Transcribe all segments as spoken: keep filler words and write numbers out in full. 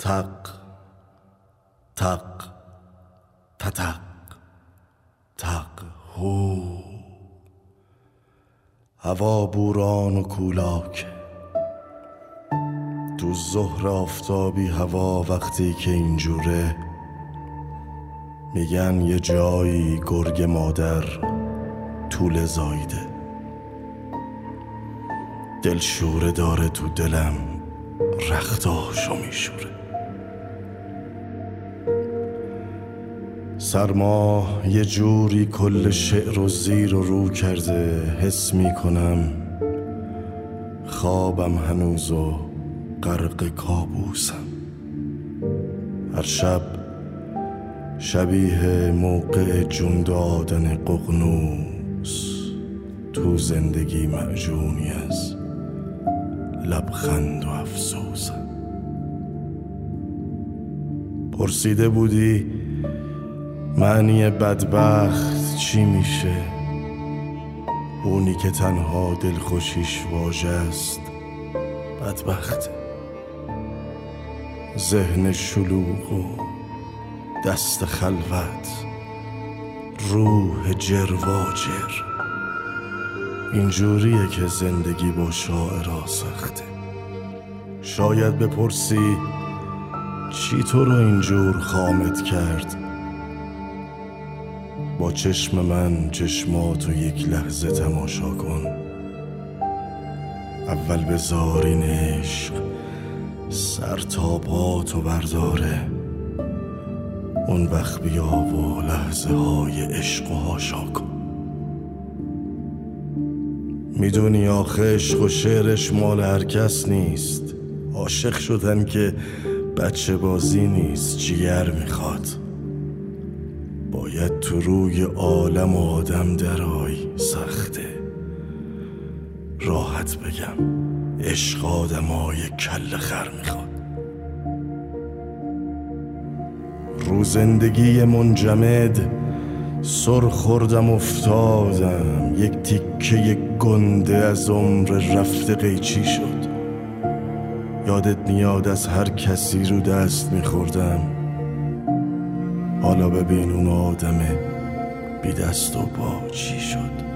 تق تق تتق تق هو. هوا بوران و کولاک، تو ظهر آفتابی هوا وقتی که اینجوره میگن یه جایی گرگ مادر طول زایده. دل شوره داره تو دلم رختاشو میشوره. سرما یه جوری کل شعر و زیر و رو کرده، حس میکنم خوابم هنوز و غرق کابوسم. هر شب شبیه موقع جون دادن ققنوس، تو زندگی معجونی از لبخند و افسوسم. پرسیده بودی معنی بدبخت چی میشه؟ اونی که تنها دلخوشیش واژه است بدبخته. ذهن شلوغ و دست خلوت، روح جرواجر، اینجوریه که زندگی با شاعرها سخته. شاید بپرسی چی تو رو اینجور خامت کرد؟ با چشم من چشماتو یک لحظه تماشا کن. اول بذار این عشق سر تا پاتو برداره، اون وقت بیا و لحظه های عشق و هاشا کن. میدونی آخه عشق و شعرش مال هر کس نیست. عاشق شدن که بچه بازی نیست، جگر میخواد. باید تو روی عالم آدم درای. سخته راحت بگم عشق آدمای کل خر میخواد. رو زندگی منجمد سر خوردم افتادم، یک تیکه گنده از عمر رفته قیچی شد. یادت میاد از هر کسی رو دست میخوردم، حالا ببین اون آدمه بی دست و پا چی شد.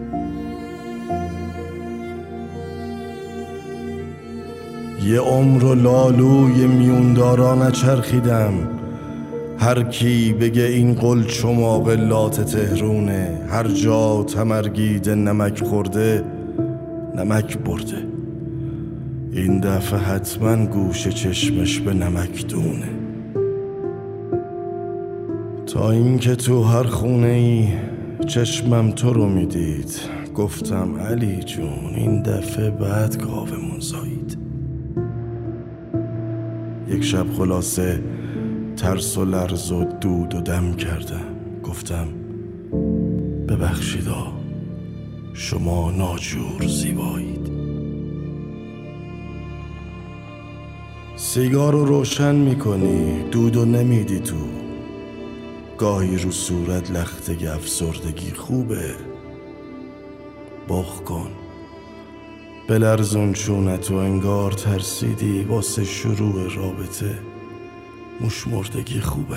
یه عمر و لالوی میوندارا نچرخیدم، هر کی بگه این قل چماق لات تهرونه. هر جا تمرگید نمک خورده نمک برده، این دفعه حتما گوش چشمش به نمک دونه. تا اینکه تو هر خونه ای چشمم تو رو میدید، گفتم علی جون این دفعه بعد گاومون زایید. یک شب خلاصه ترس و لرز و دود و دم کردم، گفتم ببخشیدا شما ناجور زیبایید. سیگار رو روشن میکنی، دود و نمیدی تو. گاهی رو صورت لخته افسردگی خوبه، بخ کن بلرزون چونتو، انگار ترسیدی واسه شروع رابطه. مشمردگی خوبه.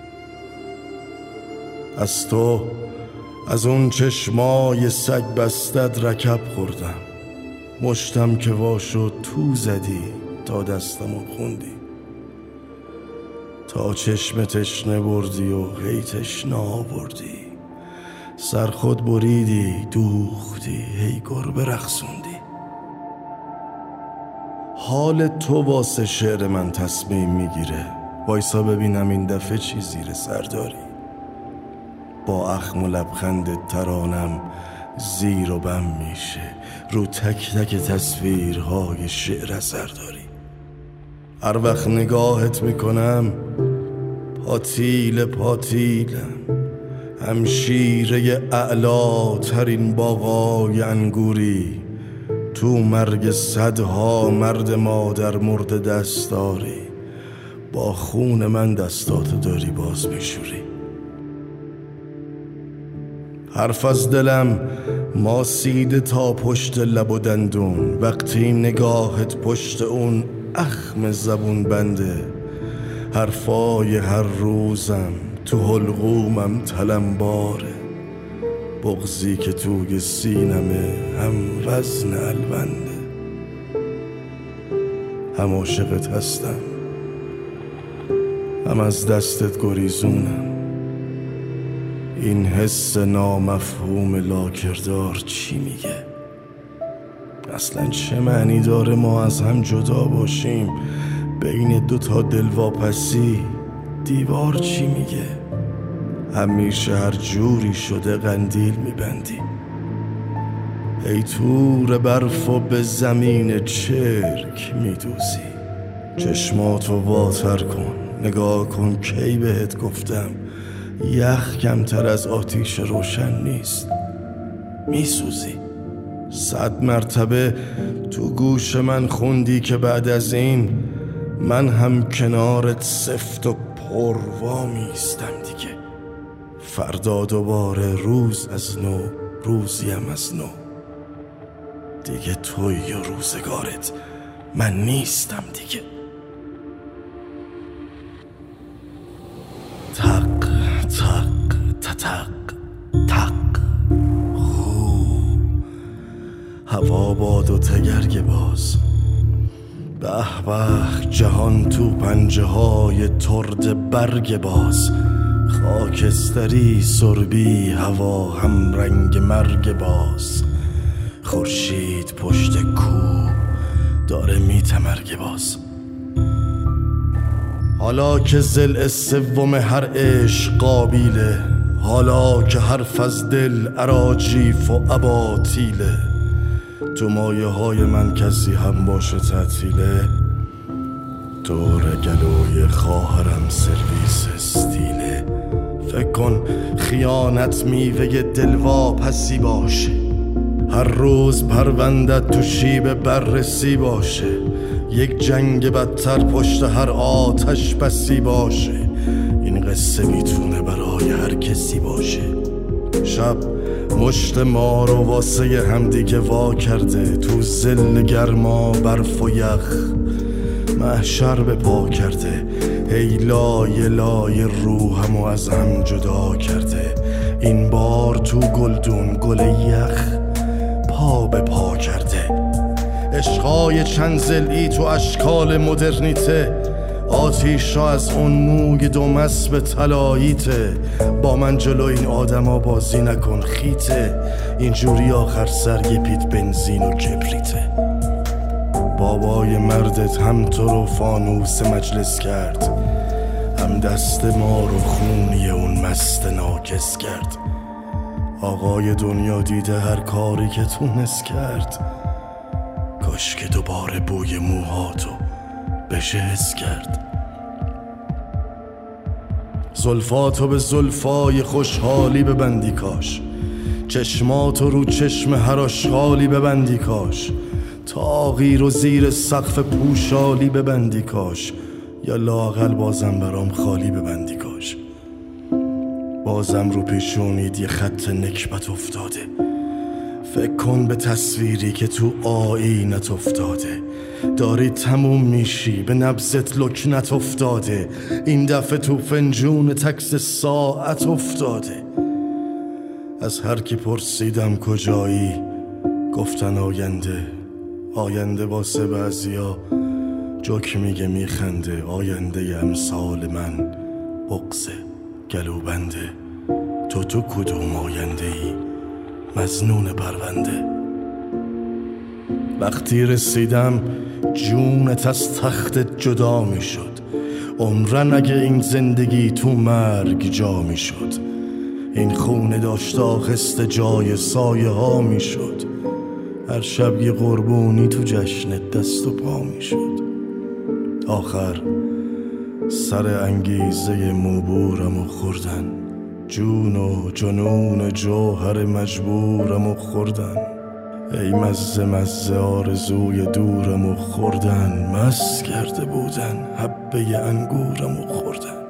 از تو از اون چشمای سگ بستد رکب خوردم، مشتم که واشو تو زدی تا دستمو خوندی. تا چشم تشنه بردی و هی تشنه آوردی، سر خود بریدی دوختی هی گربه رقصوندی. حال تو واسه شعر من تصمیم میگیره، وایسا ببینم این دفعه چی زیر سر داری. با اخم و لبخند ترانم زیر و بم میشه، رو تک تک تصویرهای شعر اثر داری. هر وقت نگاهت میکنم پاتیل پاتیلم، همشیره اعلا ترین باغای انگوری. تو مرگ صدها مرد مادر مرد دست داری، با خون من دستاتو داری باز میشوری. حرف از دلم ماسیده تا پشت لب و دندون، وقتی نگاهت پشت اون اخم زبون بنده. حرفای هر روزم تو حلقومم تلمباره، بغضی که توی سینمه هم وزن الونده. هم عاشقت هستم، هم از دستت گریزونم. این حس نامفهوم لاکردار چی میگه؟ اصلا چه معنی داره ما از هم جدا باشیم؟ بین دوتا دلواپسی دیوار چی میگه؟ همیشه هر جوری شده قندیل میبندی، ای تور برفو به زمین چرک میدوزی. چشماتو واتر کن، نگاه کن کی بهت گفتم یخ کمتر از آتیش روشن نیست، میسوزی. صد مرتبه تو گوش من خوندی که بعد از این من هم کنارت سفت و پروا میستم دیگه. فردا دوباره روز از نو، روزیم از نو. دیگه توی یا روزگارت من نیستم دیگه. تق تق تتق تق خو هوا باد و تگرگ باز. به به جهان تو پنجه های ترد برگ باز. خاکستری سربی هوا هم رنگ مرگ باز. خورشید پشت کو داره میتمرگ باز. حالا که ضلع سوم هر عشق قابیله، حالا که حرف از دل اراجیف و اباطیله، تو مایه های من کسی هم باشه تعطیله. دور گلوی خواهرم سرویس استیله. فکر کن خیانت میوه دلواپسی باشه، هر روز پروندت تو شیب بررسی باشه، یک جنگ بدتر پشت هر آتش بسی باشه. این قصه میتونه برای هر کسی باشه. شب مشت ما رو واسه همدیگه وا کرده، تو ظل گرما برف و یخ محشر به پا کرده. ای لای لای روحمو از هم جدا کرده. این بار تو گلدون گل یخ پا به پا کرده. عشقای چند ضلعی تو اشکال مدرنیته، آتیش را از اون موی دوم اسب طلاییته. با من جلو این آدم ها بازی نکن خیته، اینجوری آخر سر یه پیت بنزین و کبریته. بابای مردت هم تو رو فانوس مجلس کرد، هم دست ما رو خونی اون مست ناکس کرد. آقای دنیا دیده هر کاری که تونست کرد، کاش که دوباره بوی موهاتو بشه حس کرد. زلفاتو به زلفای خوشحالی ببندی کاش، چشماتو رو چشم هر آشغالی ببندی کاش، تاقی رو زیر سقف پوشالی ببندی کاش، یا لااقل بازم برام خالی ببندی کاش. بازم رو پیشونید یه خط نکبت افتاده، فکر کن به تصویری که تو آیینت افتاده. داری تموم میشی به نبضت لکنت افتاده، این دفعه تو فنجون تکس ساعت افتاده. از هر کی پرسیدم کجایی گفتن آینده. آینده واسه بعضیا جوک میگه میخنده، آینده امثال من بغضه گلو بنده. تو تو کدوم آینده ای مظنون پرونده؟ وقتی رسیدم جونت از تختت جدا می شد، عمرن اگه این زندگی تو مرگ جا می شد. این خونه داشت آخست جای سایه ها می شد، هر شب یه قربونی تو جشنت دست و پا می شد. آخر سر انگیزه موبورمو خوردن، جون و جنون جوهر مجبورمو خوردن. ای مزه مزه آرزوی دورمو خوردن، مست کرده بودن حبه انگورمو خوردن.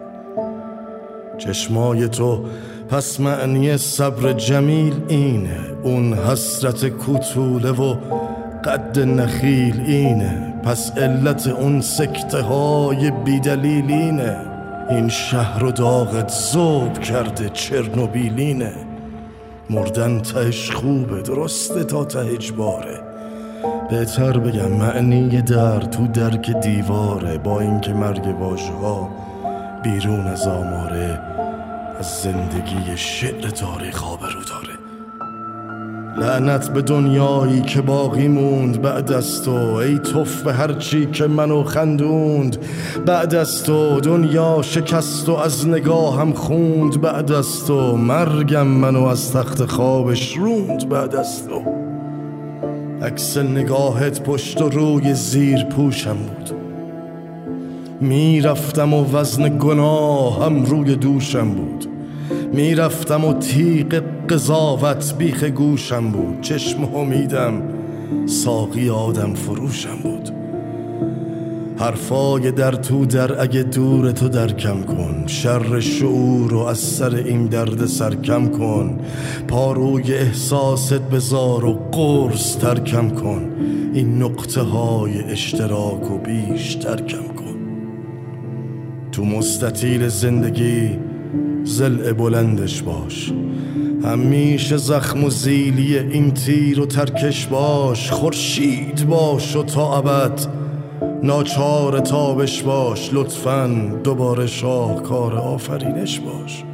چشمای تو پس معنی صبر جمیل اینه، اون حسرت کوتوله و قد نخیل اینه. پس علت اون سکته های بیدلیلینه. این شهر و داغت ذوب کرده چرنوبیلینه. مردن تهش خوبه، درسته تا ته اجباره. بهتر بگم معنی در تو درک دیواره. با اینکه مرگ واژه ها بیرون از آماره، از زندگی شعر تاریخ آبرو داره. لعنت به دنیایی که باقی موند بعد از تو، ای توف به هرچی که منو خندوند بعد از تو. دنیا شکست و از نگاهم خوند بعد از تو. مرگم منو از تخت خوابش روند بعد از تو. عکس نگاهت پشت و روی زیر پوشم بود. میرفتم و وزن گناهم روی دوشم بود. میرفتم و تیغ قضاوت بیخ گوشم بود. چشم امیدم ساقی آدم فروشم بود. حرفای در تو در اگه دور تو درکم کن. شر شعور رو از سر این درد سرکم کن. پاروی احساست بذار و قرص ترکم کن. این نقطه های اشتراک و بیش ترکم کن. تو مستطیل زندگی ضلع بلندش باش. همیشه زخم و زیلی این تیر و ترکش باش. خورشید باش و تا ابد ناچار تابش باش. لطفاً دوباره شاهکار آفرینش باش.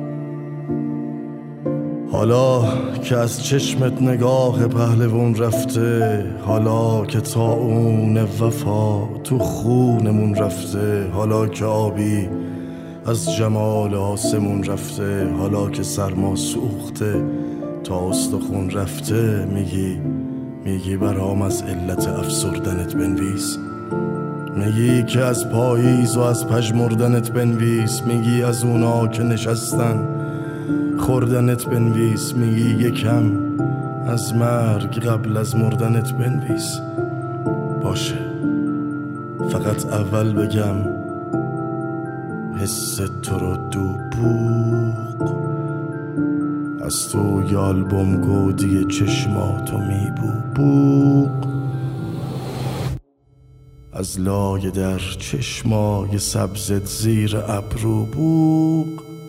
حالا که از چشمت نگاه پهلوون رفته، حالا که طاعون وفا تو خونمون رفته، حالا که آبی از جمال آسمون رفته، حالا که سرما سوخته تا استخون رفته، میگی میگی برام از علت افسردنت بنویس. میگی که از پاییز و از پژمردنت بنویس. میگی از اونا که نشستن خوردنت بنویس. میگی یکم از مرگ قبل از مردنت بنویس. باشه، فقط اول بگم حس تو رو دو بوق از تو یالبوم گودی چشماتو میبو بوق. از لای در چشمای سبزت زیر ابرو بوق.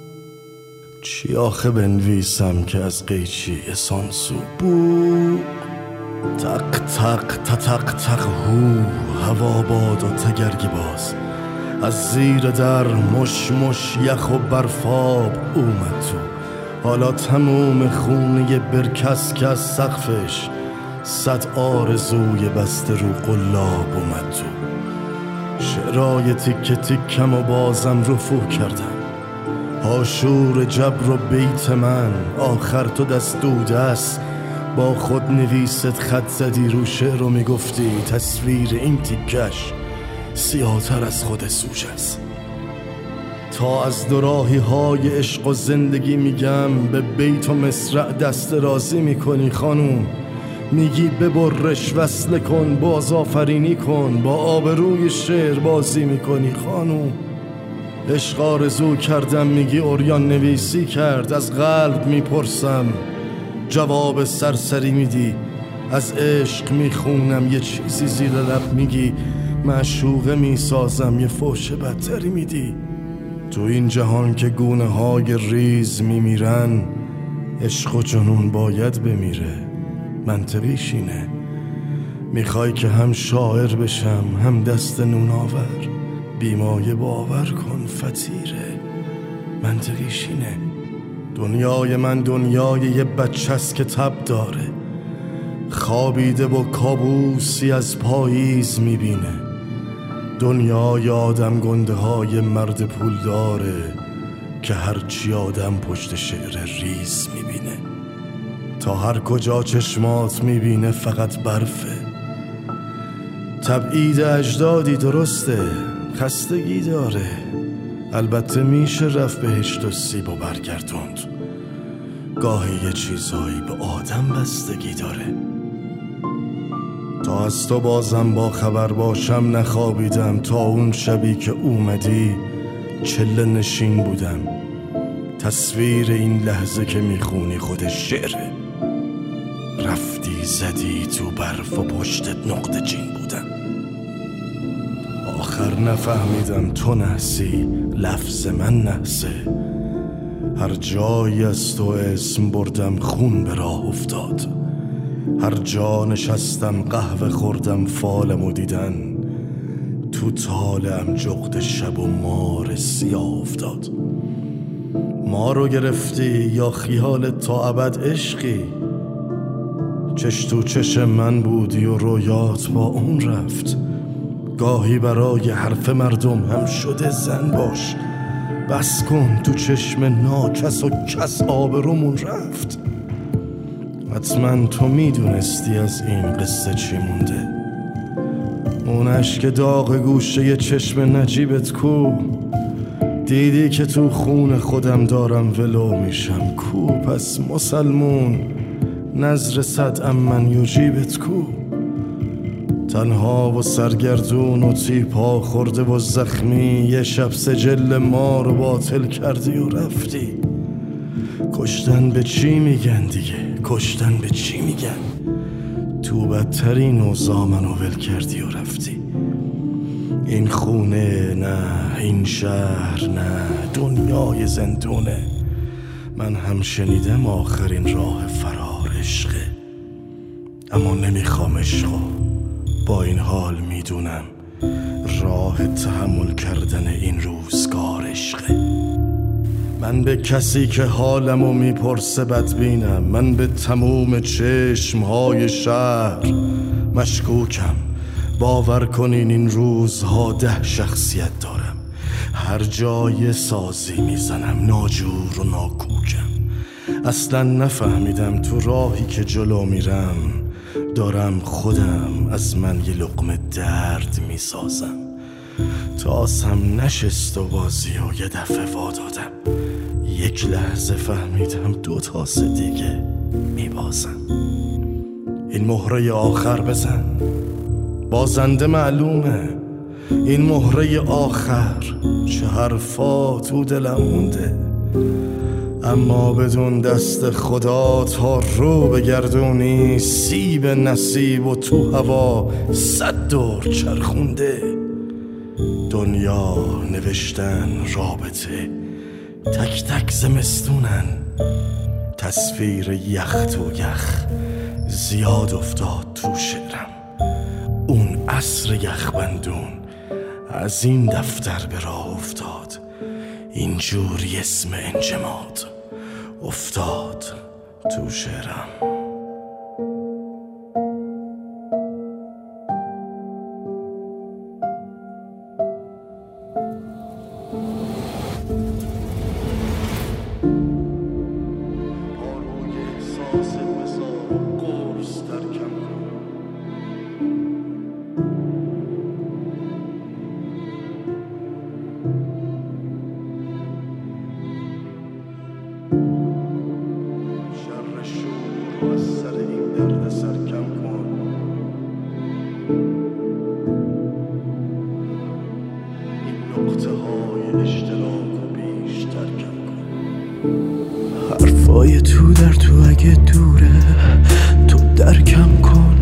چی آخه بنویسم که از قیچی سانسو بوق. تق تق تق تق هو هوا باد و تگرگی باز. از زیر در مش مش یخ و برفاب اومد تو. حالا تموم خونه برکس که از سقفش صد آرزوی بسته رو قلاب اومد تو. شعرای تیک تیکم و بازم رفو کردم. آشور جبر و بیت من آخر تو دست دو دست با خود نویست خط زدی رو شعر و میگفتی تصویر این تیکش سیاه‌تر از خود سوش است. تا از دوراهی های عشق و زندگی میگم به بیت و مصرع دست رازی میکنی خانوم. میگی ببرش وصله کن باز آفرینی کن. با آبروی شعر بازی میکنی خانوم. عشق آرزو کردم میگی عریان نویسی کرد. از قلب میپرسم جواب سرسری میدی. از عشق میخونم یه چیزی زیر لب میگی. معشوقه میسازم یه فوش بدتری میدی. تو این جهان که گونه های ریز میمیرن، عشق و جنون باید بمیره. منطقیش اینه. میخوای که هم شاعر بشم هم دست نون آور. بیمایه باور کن فتیره. منطقیش اینه. دنیای من دنیای یه بچه‌ست که تب داره. خوابیده و کابوسی از پاییز میبینه. دنیای آدم گنده های مرد پول داره که هرچی آدم پشت شعر ریز میبینه. تا هر کجا چشمات میبینه فقط برفه. تبعید اجدادی درسته، خستگی داره. البته میشه رفت بهشت و سیب و برگردوند. گاهی یه چیزایی به آدم بستگی داره. تا از تو بازم با خبر باشم نخوابیدم. تا اون شبی که اومدی چله نشین بودم. تصویر این لحظه که میخونی خودش شعره. رفتی زدی تو برف و پشتت نقطه چین بودم. آخر نفهمیدم تو نحسی، لفظ من نحسه. هر جایی از تو اسم بردم خون به راه افتاد، هر جا نشستم قهوه خوردم فالمو دیدن، تو طالعم جغد شب و مار سیاه افتاد. ما رو گرفتی یا خیالت تا ابد عشقی؟ چش تو چش من بودی و رویات با اون رفت. گاهی برای حرف مردم هم شده زن باش، بس کن تو چشم ناکس و کس آبرومون رفت. حتما تو میدونستی از این قصه چی مونده، اون اشک داغ گوشه چشم نجیبت کو؟ دیدی که تو خون خودم دارم ولو میشم کو؟ پس مسلمون نظر صد من یجیبت کو؟ تنها و سرگردون و تیپا خورده و زخمی، یه شب سجل ما رو باطل کردی و رفتی. کشتن به چی میگن دیگه؟ کشتن به چی میگن؟ تو بدترین اوضاع منو ول کردی و رفتی. این خونه نه، این شهر نه، دنیای زندونه. من هم شنیدم آخرین راه فرار عشقه، اما نمیخوام عشقو. با این حال میدونم راه تحمل کردن این روزگار عشقه. من به کسی که حالمو میپرسه بدبینم، من به تموم چشمهای شهر مشکوکم. باور کنین این روزها ده شخصیت دارم، هر جای سازی میزنم، ناجور و ناکوکم. اصلا نفهمیدم تو راهی که جلو میرم دارم خودم از من یه لقمه درد میسازم. تاسم نشست و بازی و یه دفعه وادادم، یک لحظه فهمیدم دو تاس دیگه میبازم. این مهره آخر بزن، بازنده معلومه. این مهره آخر، چه حرفا تو دلم مونده، اما بدون دست خدا تا رو بگردونی سیب نصیب و تو هوا صد دور چرخونده. دنیا نوشتن رابطه، تک تک زمستونن، تصویر یخ تو یخ زیاد افتاد تو شعرم. اون عصر یخبندون از این دفتر به راه افتاد، اینجوری اسم انجماد افتاد تو شعرم. از سر این درد سر کم کن، این نقطه های اشتراک و بیشتر کم کن. حرفای تو در تو اگه دوره تو درکم کن.